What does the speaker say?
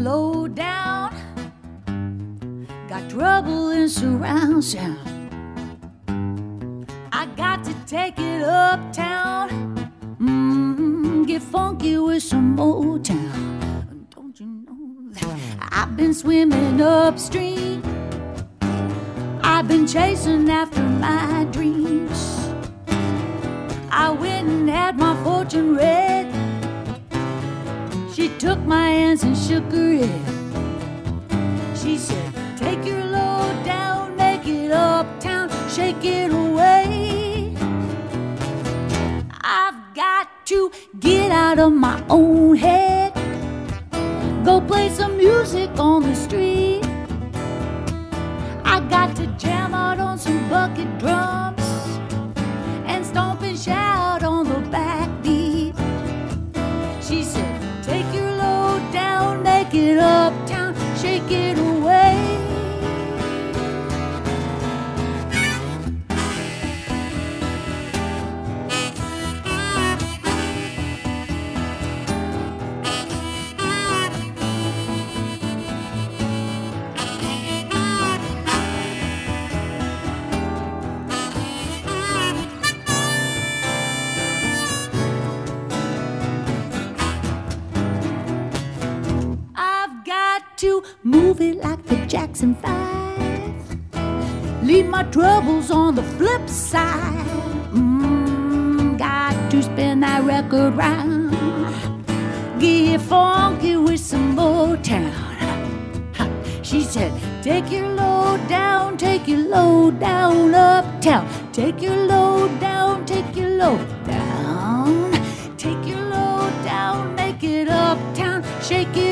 low down. Got trouble in surround sound. I got to take it uptown. Get funky with some Motown. Don't you know that I've been swimming upstream? I've been chasing after my dreams. I went and had my fortune read. She took my hands and shook her head. She said, take your load down, make it uptown, shake it away. I've got to get out of my own head, go play some music on the street. I got to jam out on some bucket drums and stomp and shout on the backbeat. She said, take your load down, make it uptown, shake it away. To move it like the Jackson 5, leave my troubles on the flip side. Got to spin that record round, get funky with some Motown. She said, take your load down, take your load down uptown. Take your load down, take your load down. Take your load down, make it uptown, shake it